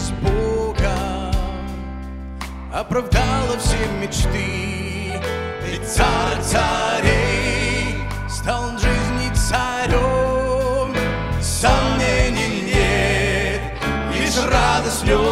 с Богом оправдала все мечты. Ведь царь царей стал жизни царем. Сомнений нет, лишь радость в нем.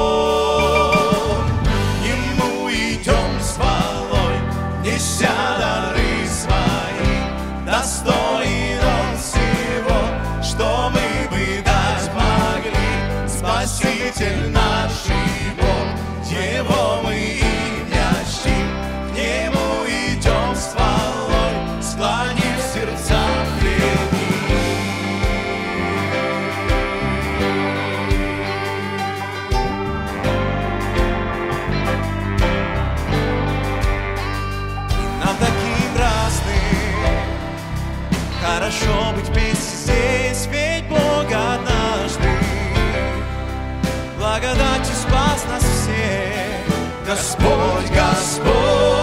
Ему идем с хвалой, неся дары свои. Достоин он всего, что мы бы дать могли. Спаситель наш Бог, Его мы имя чтим. К Нему идем с хвалой, склонив сердца пред Ним. И нам таким разным хорошо быть вместе здесь, ведь Бог однажды благодатью спас нас всех. Господь, Господь.